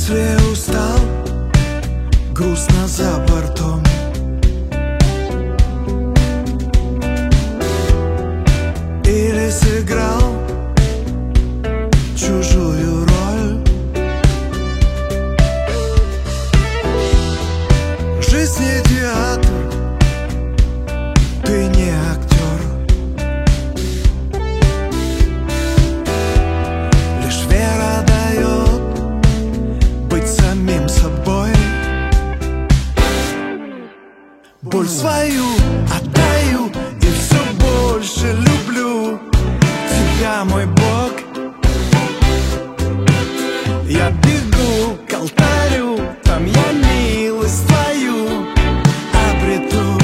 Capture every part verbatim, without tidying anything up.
Если устал, грустно за бортом, или сыграл чужую роль, жизнь не театр, ты не актер. Лишь вера дает быть самим собой. Боль свою отдаю и все больше люблю тебя, мой Бог. Я бегу к алтарю, там я милость твою обрету.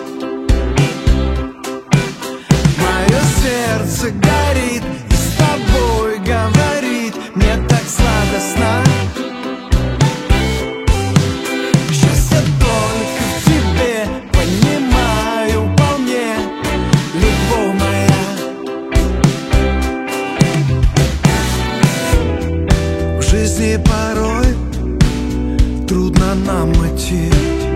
Мое сердце горит и с тобой говорит, мне так сладостно. Счастье только в тебе, понимаю вполне, любовь моя. В жизни порой трудно нам идти,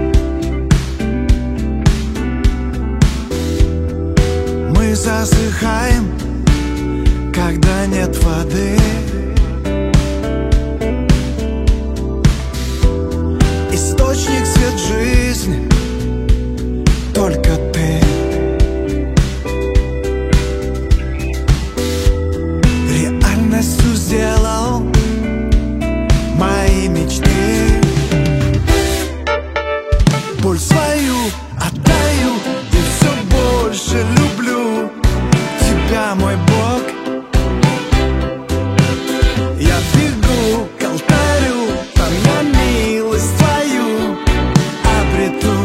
мы засыхаем, когда нет воды. Источник, свет жизни, только ты. Реальностью сделал мои мечты. Боль свою отдаю и все больше люблю тебя, мой Бог. Я бегу к алтарю, там я милость твою обрету.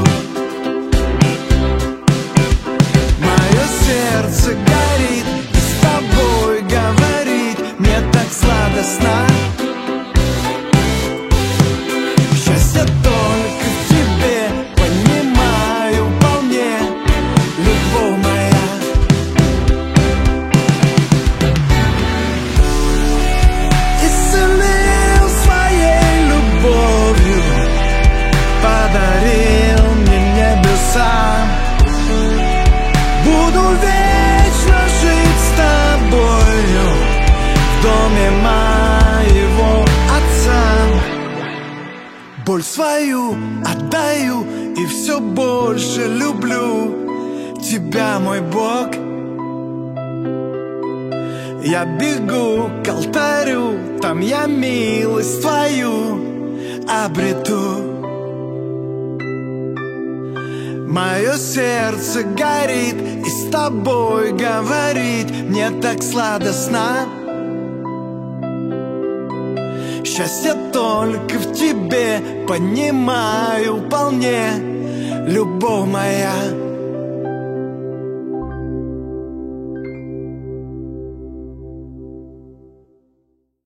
Мое сердце горит и с тобой говорит, мне так сладостно. Счастье только в тебе, понимаю вполне, любовь моя. Исцелил своей любовью, подарил мне небеса. Буду вечно жить с тобою в доме моего Отца. Боль свою отдаю и все больше люблю тебя, мой Бог. Я бегу к алтарю, там я милость твою обрету. Мое сердце горит и с тобой говорит, мне так сладостно. Счастье только в тебе, понимаю вполне, любовь моя.